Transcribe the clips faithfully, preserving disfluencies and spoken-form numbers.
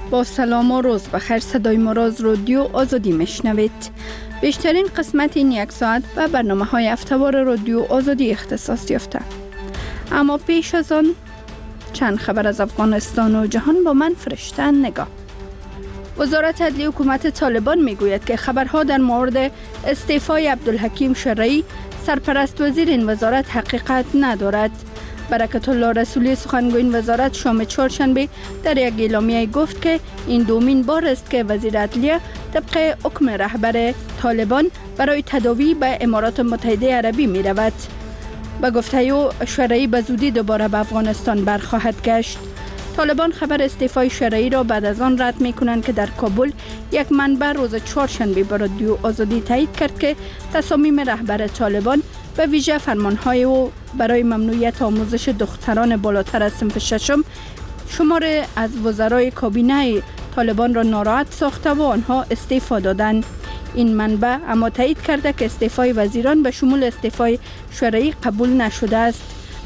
با سلام و روز بخیر، صدای ما را از رادیو آزادی میشنوید. بیشترین قسمت این یک ساعت به برنامه های هفته‌وار رادیو آزادی اختصاص یافته. اما پیش از آن چند خبر از افغانستان و جهان با من فرشته نگاه. وزارت عدلیه حکومت طالبان میگوید که خبرها در مورد استعفای عبدالحکیم شرعی سرپرست وزیر این وزارت حقیقت ندارد. برکت الله رسولی سخنگوی این وزارت شام چهارشنبه در یک اعلامیه گفت که این دومین بار است که وزیر عدلیه طبق حکم رهبر طالبان برای تداوی به امارات متحده عربی می رود. به گفته او شرعی به زودی دوباره به افغانستان برخواهد گشت. طالبان خبر استعفای شرعی را بعد از آن رد می کنند که در کابل یک منبع روز چهارشنبه به رادیو آزادی تایید کرد که تصامیم رهبر طالبان به ویژه فرمانهای او برای ممنوعیت آموزش دختران بالاتر از صنف ششم شمار از وزرای کابینه طالبان را ناراحت ساخته و آنها استعفا دادند. این منبع اما تایید کرده که استعفای وزیران به شمول استعفای شرعی قبول نشده است.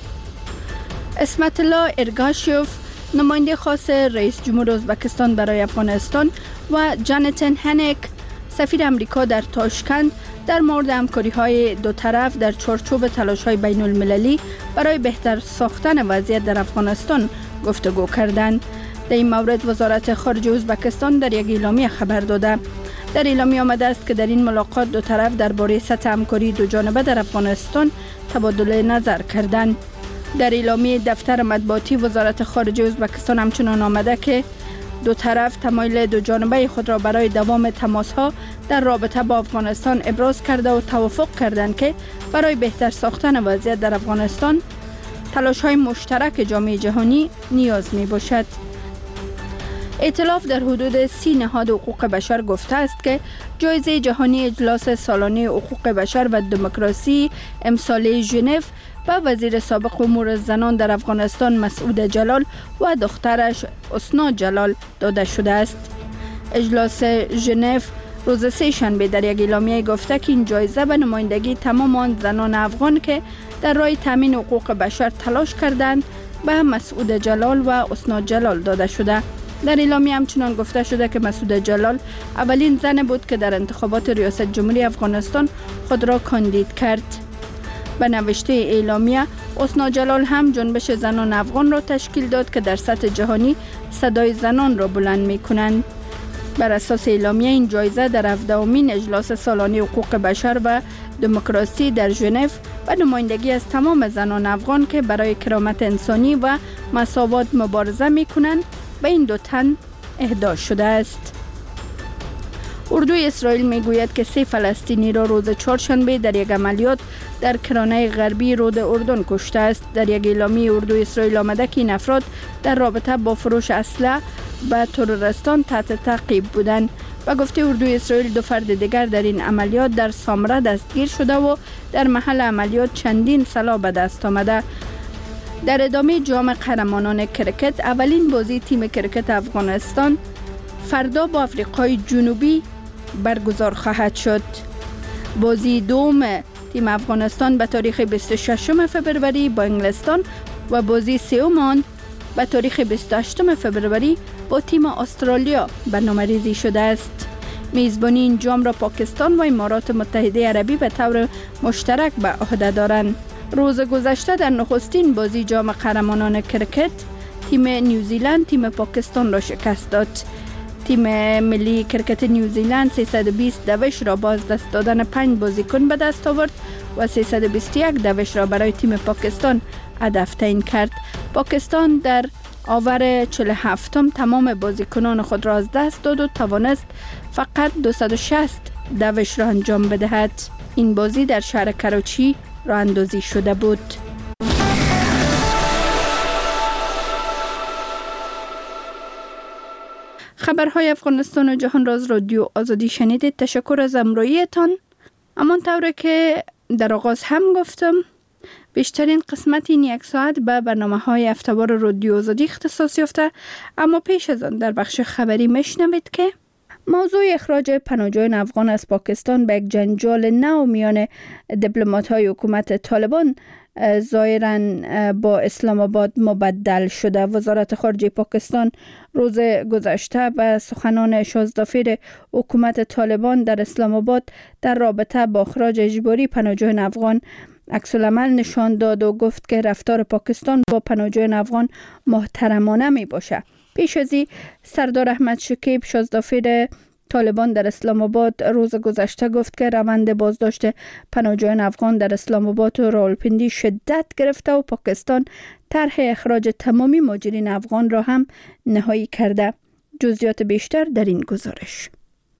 اسمت الله ارگاشیوف نماینده خاص رئیس جمهور ازبکستان برای افغانستان و جاناتان هنک سفیر امریکا در تاشکند در مورد همکاری‌های دو طرف در چارچوب تلاش‌های بین المللی برای بهتر ساختن وضعیت در افغانستان گفتگو کردند. در این مورد وزارت خارجه ازبکستان در یک اعلامیه خبر داده. در اعلامیه آمده است که در این ملاقات دو طرف درباره سطح همکاری دو جانبه در افغانستان تبادل نظر کردند. در اعلامیه دفتر مطبوعاتی وزارت خارجه ازبکستان همچنان آمده که دو طرف تمایل دو جانبه خود را برای دوام تماس‌ها در رابطه با افغانستان ابراز کرده و توافق کردند که برای بهتر ساختن وضعیت در افغانستان تلاش‌های مشترک جامعه جهانی نیاز می‌باشد. ائتلاف در حدود سی نهاد حقوق بشر گفته است که جایزه جهانی اجلاس سالانه حقوق بشر و دموکراسی امساله ژنو به وزیر سابق امور زنان در افغانستان مسعود جلال و دخترش حسنا جلال داده شده است. اجلاس ژنو روز سه شنبه در یک اعلامیه گفته که این جایزه به نمایندگی تمام آن زنان افغان که در راه تامین حقوق بشر تلاش کردند به مسعود جلال و حسنا جلال داده شده. در اعلامیه همچنان گفته شده که مسعود جلال اولین زن بود که در انتخابات ریاست جمهوری افغانستان خود را کاندید کرد. به نوشته اعلامیه حسنا جلال هم جنبش زنان افغان را تشکیل داد که در سطح جهانی صدای زنان را بلند می کنند. بر اساس اعلامیه این جایزه در هفدهمین اجلاس سالانه حقوق بشر و دموکراسی در ژنو و نمایندگی از تمام زنان افغان که برای کرامت انسانی و مساوات مبارزه می کنند به این دو تن اهدا شده است. اردوی اسرائیل میگوید که سه فلسطینی را روز چهارشنبه در یک عملیات در کرانه غربی رود اردن کشته است. در یک اعلامیه اردوی اسرائیل آمده که این افراد در رابطه با فروش اسلحه به ترورستان تحت تعقیب بودند. و گفته اردوی اسرائیل دو فرد دیگر در این عملیات در سامره دستگیر شده و در محل عملیات چندین سلاح به دست آمده. در ادامه جام قهرمانان کرکت اولین بازی تیم کرکت افغانستان فردا با آفریقای جنوبی برگزار خواهد شد. بازی دوم تیم افغانستان به تاریخ بیست و ششم فبروری با انگلستان و بازی سوم آن به تاریخ بیست و هشتم فبروری با تیم استرالیا برنامه‌ریزی شده است. میزبانی این جام را پاکستان و امارات متحده عربی به طور مشترک به عهده دارند. روز گذشته در نخستین بازی جام قهرمانان کرکت تیم نیوزیلند تیم پاکستان را شکست داد. تیم ملی کرکت نیوزیلند سیصد و بیست دوش را باز دست دادن پنج بازیکن به دست آورد و سیصد و بیست و یک دوش را برای تیم پاکستان هدف تعیین کرد. پاکستان در آور چهل و هفتم تمام بازیکنان خود را از دست داد و توانست فقط دویست و شصت دوش را انجام بدهد. این بازی در شهر کراچی راه اندازی شده بود. خبرهای افغانستان و جهان را از رادیو آزادی شنیدید. تشکر از همراهیتان. همانطور که در آغاز هم گفتم بیشترین قسمت این یک ساعت به برنامه‌های هفته‌وار رادیو آزادی اختصاص یافته، اما پیش از آن در بخش خبری میشنوید که موضوع اخراج پناهجویان افغان از پاکستان به یک جنجال نو میان دیپلمات‌های حکومت طالبان ظاهراً با اسلام آباد مبدل شده. وزارت خارجه پاکستان روز گذشته به سخنان شازده‌فیر حکومت طالبان در اسلام آباد در رابطه با اخراج اجباری پناهجویان افغان عکس‌العمل نشان داد و گفت که رفتار پاکستان با پناهجویان افغان محترمانه می باشه. پیش از این سردار احمد شکیب شازده‌فیر طالبان در اسلام آباد روز گذشته گفت که روند بازداشت پناهجویان افغان در اسلام آباد و راولپنڈی شدت گرفته و پاکستان طرح اخراج تمامی مهاجرین افغان را هم نهایی کرده. جزئیات بیشتر در این گزارش.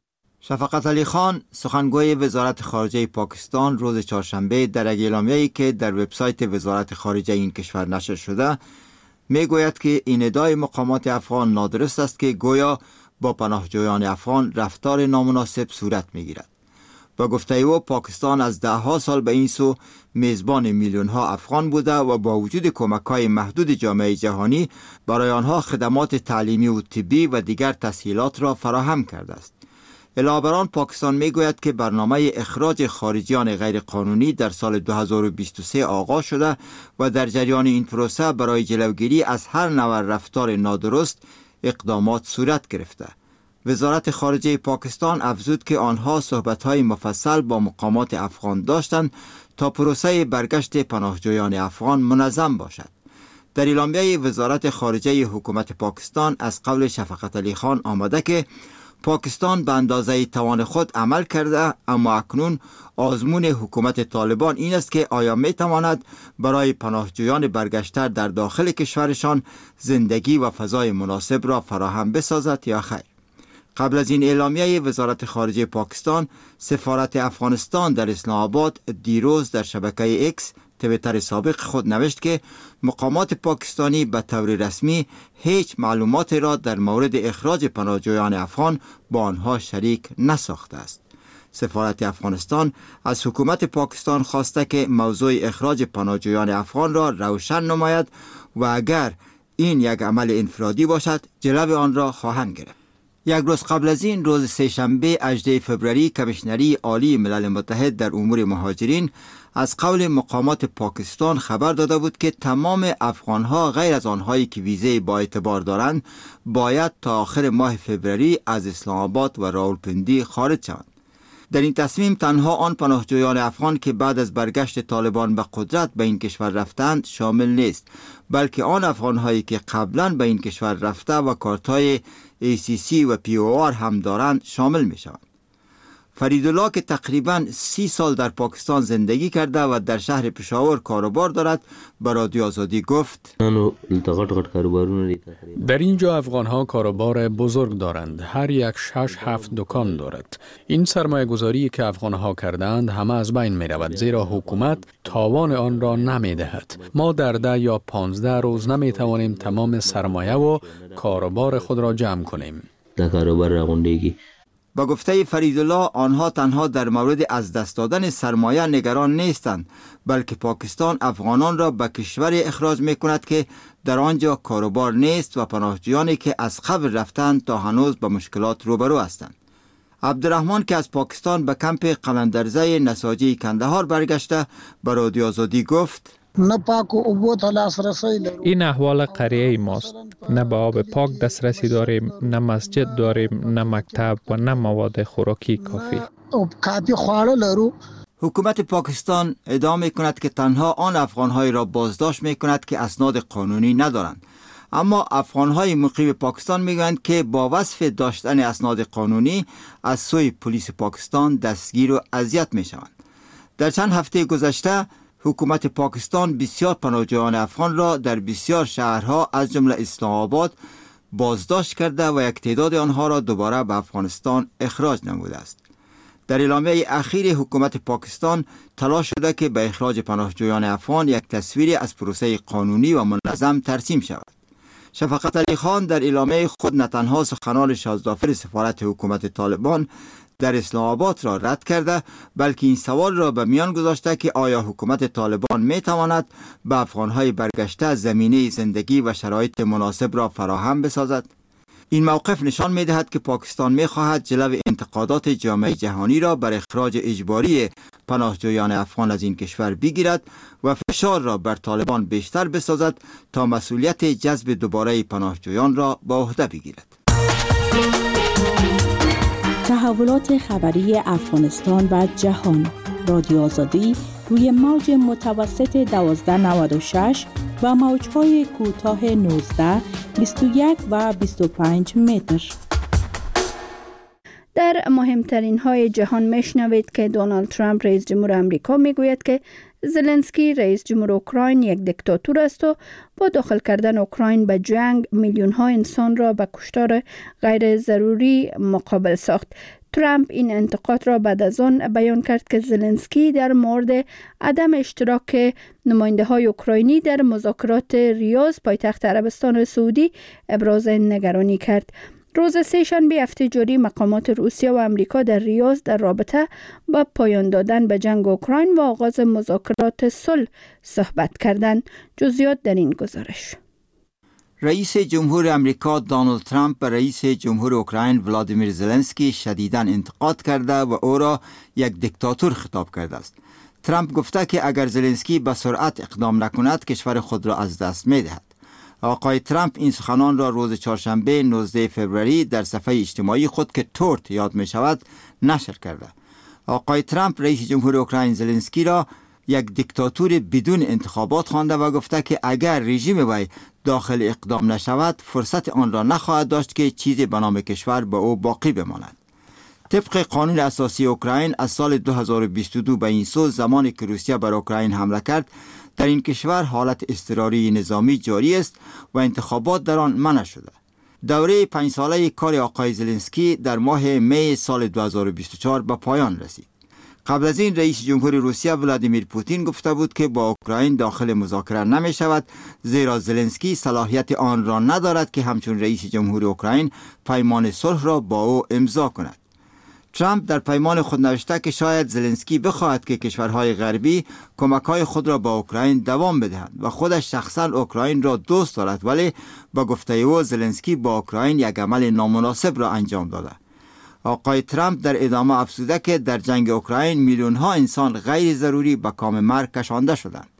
شفقت علی خان سخنگوی وزارت خارجه پاکستان روز چهارشنبه در یک اعلامیه‌ای که در وبسایت وزارت خارجه این کشور نشر شده میگوید که این ادعای مقامات افغان نادرست است که گویا با پناهجویان افغان رفتار نامناسب صورت میگیرد. با گفته او پاکستان از ده ها سال به این سو میزبان میلیون ها افغان بوده و با وجود کمک های محدود جامعه جهانی برای آنها خدمات تعلیمی و طبی و دیگر تسهیلات را فراهم کرده است. علاوه بر آن پاکستان میگوید که برنامه اخراج خارجیان غیر قانونی در سال دو هزار و بیست و سه آغاز شده و در جریان این پروسه برای جلوگیری از هر نوع رفتار نادرست اقدامات صورت گرفته. وزارت خارجه پاکستان افزود که آنها صحبت‌های مفصل با مقامات افغان داشتند تا پروسه برگشت پناهجویان افغان منظم باشد. در اعلامیه وزارت خارجه حکومت پاکستان از قول شفقت علی خان آمده که پاکستان به اندازه توان خود عمل کرده، اما اکنون آزمون حکومت طالبان این است که آیا می تواند برای پناهجویان برگشته در داخل کشورشان زندگی و فضای مناسب را فراهم بسازد یا خیر. قبل از این اعلامیه وزارت خارجه پاکستان، سفارت افغانستان در اسلام آباد دیروز در شبکه ایکس تویتر سابق خود نوشت که مقامات پاکستانی به طور رسمی هیچ معلومات را در مورد اخراج پناهجویان افغان با آنها شریک نساخته است. سفارت افغانستان از حکومت پاکستان خواسته که موضوع اخراج پناهجویان افغان را روشن نماید و اگر این یک عمل انفرادی باشد جلو آن را خواهند گرفت. یک روز قبل از این روز سه‌شنبه هجدهم فوریه کمیشنری عالی ملل متحد در امور مهاجرین از قول مقامات پاکستان خبر داده بود که تمام افغانها غیر از آنهایی که ویزه با اعتبار دارند باید تا آخر ماه فوریه از اسلام آباد و راولپنڈی خارج شوند. در این تصمیم تنها آن پناهجویان افغان که بعد از برگشت طالبان به قدرت به این کشور رفتند شامل نیست، بلکه آن افغانهایی که قبلا به این کشور رفته و کارت‌های ای سی سی و پی او آر هم دارند شامل می شوند. فریدالله که تقریباً سی سال در پاکستان زندگی کرده و در شهر پشاور کاروبار دارد به رادیو آزادی گفت: در اینجا افغانها کاروبار بزرگ دارند، هر یک شش هفت دکان دارد. این سرمایه گذاری که افغانها کردند همه از بین می رود، زیرا حکومت تاوان آن را نمی دهد. ما در ده یا پانزده روز نمی توانیم تمام سرمایه و کاروبار خود را جمع کنیم. با گفته فریدالله آنها تنها در مورد از دست دادن سرمایه نگران نیستند، بلکه پاکستان افغانان را به کشور اخراج می کند که در آنجا کاروبار نیست و پناهجویانی که از قبل رفتند تا هنوز با مشکلات روبرو هستند. عبدالرحمن که از پاکستان به کمپ قلندرزه نساجی کندهار برگشته به رادیو آزادی گفت: این احوال قریه ماست. نه به آب پاک دسترسی داریم، نه مسجد داریم، نه مکتب و نه مواد خوراکی کافی. حکومت پاکستان ادعا می کند که تنها آن افغانهایی را بازداشت می کند که اسناد قانونی ندارند، اما افغانهای مقیم پاکستان می گویند که با وصف داشتن اسناد قانونی از سوی پلیس پاکستان دستگیر و اذیت می شوند. در چند هفته گذشته حکومت پاکستان بسیار پناهجویان افغان را در بسیار شهرها از جمله اسلام آباد بازداشت کرده و یک تعداد آنها را دوباره به افغانستان اخراج نموده است. در اعلامیه اخیر حکومت پاکستان تلاش شده که به اخراج پناهجویان افغان یک تصویری از پروسه قانونی و منظم ترسیم شود. شفقت علی خان در اعلامیه خود نه تنها سخنان شازده‌فیر سفارت حکومت طالبان در اسلام آباد را رد کرده، بلکه این سوال را به میان گذاشته که آیا حکومت طالبان می تواند به افغانهای برگشته زمینه زندگی و شرایط مناسب را فراهم بسازد؟ این موقف نشان می دهد که پاکستان می خواهد جلو انتقادات جامعه جهانی را بر اخراج اجباری پناهجویان افغان از این کشور بگیرد و فشار را بر طالبان بیشتر بسازد تا مسئولیت جذب دوباره پناهجویان را به عهده بگیرد. تحولات خبری افغانستان و جهان. رادیو آزادی روی موج متوسط دوازده نود و شش و موج‌های کوتاه نوزده، بیست و یک و بیست و پنج متر. در مهمترین های جهان میشنوید که دونالد ترامپ رئیس جمهور آمریکا میگوید که زلنسکی رئیس جمهور اوکراین یک دیکتاتور است و با داخل کردن اوکراین به جنگ میلیون ها انسان را به کشتار غیر ضروری مقابل ساخت. ترامپ این انتقاد را بعد از آن بیان کرد که زلنسکی در مورد عدم اشتراک نماینده های اوکراینی در مذاکرات ریاض پایتخت عربستان سعودی ابراز نگرانی کرد. روز سه‌شنبه هفته جاری مقامات روسیه و امریکا در ریاض در رابطه با پایان دادن به جنگ اوکراین و آغاز مذاکرات صلح صحبت کردند. جزئیات در این گزارش. رئیس جمهور امریکا دونالد ترامپ به رئیس جمهور اوکراین ولادیمیر زلنسکی شدیداً انتقاد کرده و او را یک دیکتاتور خطاب کرده است. ترامپ گفته که اگر زلنسکی به سرعت اقدام نکند کشور خود را از دست می‌دهد. آقای ترامپ این سخنان را روز چهارشنبه نوزدهم فوریه در صفحه اجتماعی خود که تورت یاد می شود نشر کرده. آقای ترامپ رئیس جمهور اوکراین زلنسکی را یک دیکتاتور بدون انتخابات خوانده و گفته که اگر رژیم وی داخل اقدام نشود فرصت آن را نخواهد داشت که چیزی به نام کشور به او باقی بماند. طبق قانون اساسی اوکراین از سال دو هزار و بیست و دو به این سو زمانی که روسیه بر اوکراین حمله کرد در این کشور حالت اضطراری نظامی جاری است و انتخابات در آن منع شده. دوره پنج ساله کار آقای زلنسکی در ماه می سال دو هزار و بیست و چهار به پایان رسید. قبل از این رئیس جمهور روسیه ولادیمیر پوتین گفته بود که با اوکراین داخل مذاکره نمی شود زیرا زلنسکی صلاحیت آن را ندارد که همچون رئیس جمهور اوکراین پیمان صلح را با او امضا کند. ترامپ در پیمان خود نوشته که شاید زلنسکی بخواهد که کشورهای غربی کمک‌های خود را با اوکراین دوام بدهند و خودش شخصا اوکراین را دوست دارد، ولی با گفته او زلنسکی با اوکراین یک عمل نامناسب را انجام داده. آقای ترامپ در ادامه افزوده که در جنگ اوکراین میلیون ها انسان غیر ضروری به کام مرگ کشانده شدند.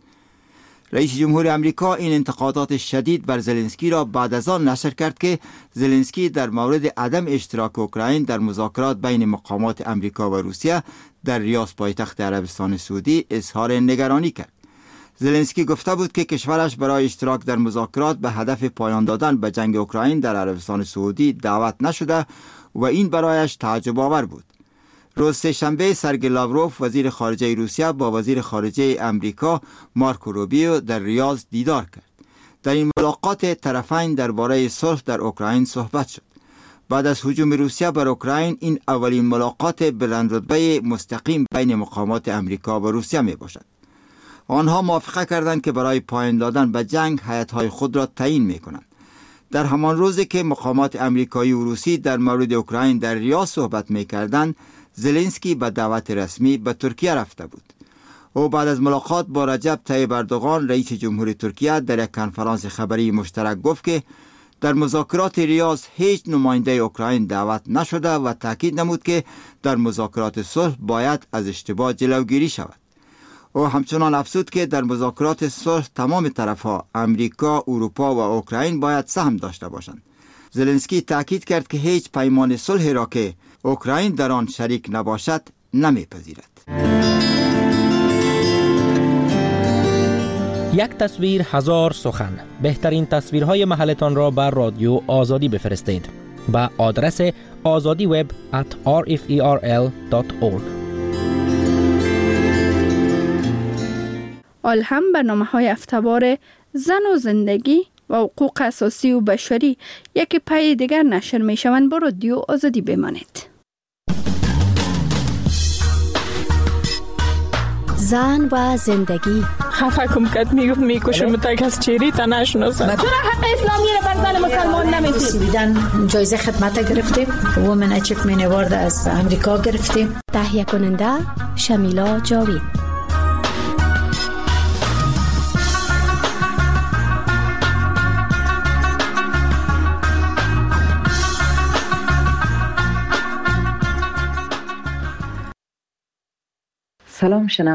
رئیس جمهور آمریکا این انتقادات شدید بر زلنسکی را بعد از آن نشر کرد که زلنسکی در مورد عدم اشتراک اوکراین در مذاکرات بین مقامات آمریکا و روسیه در ریاض پایتخت عربستان سعودی اظهار نگرانی کرد. زلنسکی گفته بود که کشورش برای اشتراک در مذاکرات به هدف پایان دادن به جنگ اوکراین در عربستان سعودی دعوت نشده و این برایش تعجب آور بود. روز سه‌شنبه سرگئی لاوروف وزیر خارجه روسیه با وزیر خارجه امریکا مارکو روبیو در ریاض دیدار کرد. در این ملاقات طرفین درباره صلح در اوکراین صحبت شد. بعد از هجوم روسیه بر اوکراین این اولین ملاقات بلندرتبه مستقیم بین مقامات امریکا و روسیه می باشد. آنها موافقه کردند که برای پایان دادن به جنگ هیئت‌های خود را تعیین می کنند. در همان روزی که مقامات امریکایی و روسی در مورد اوکراین در ریاض صحبت می کردند، زلنسکی به دعوت رسمی به ترکیه رفته بود. او بعد از ملاقات با رجب طیب اردوغان رئیس جمهور ترکیه در یک کنفرانس خبری مشترک گفت که در مذاکرات ریاض هیچ نماینده اوکراین دعوت نشده و تاکید نمود که در مذاکرات صلح باید از اشتباه جلوگیری شود. او همچنان افزود که در مذاکرات صلح تمام طرفها امریکا، اروپا و اوکراین باید سهم داشته باشند. زلنسکی تاکید کرد که هیچ پیمان صلح را که اوکراین در آن شریک نباشد نمیپذیرد. یک تصویر هزار سخن. بهترین تصویرهای محلتان را بر رادیو آزادی بفرستید با آدرس آزادی وب ات آر اف ای آر ال دات اورگ. آل هم برنامه های هفته‌وار زن و زندگی و حقوق اساسی و بشری یکی پای دیگر نشر می شوند. با رادیو آزادی بمانید. زن و زندگی. خفه کم کد میگفت میکشم تا کس چیری تا نشناسم. چرا حق اسلامی رو بر زن مسلمان نمیدید؟ بیدن جایزه خدمت گرفتیم. وومن اچیومنت اوارد از امریکا گرفتیم. تهیه کننده شمیلا جاوید. سلام شنوندگان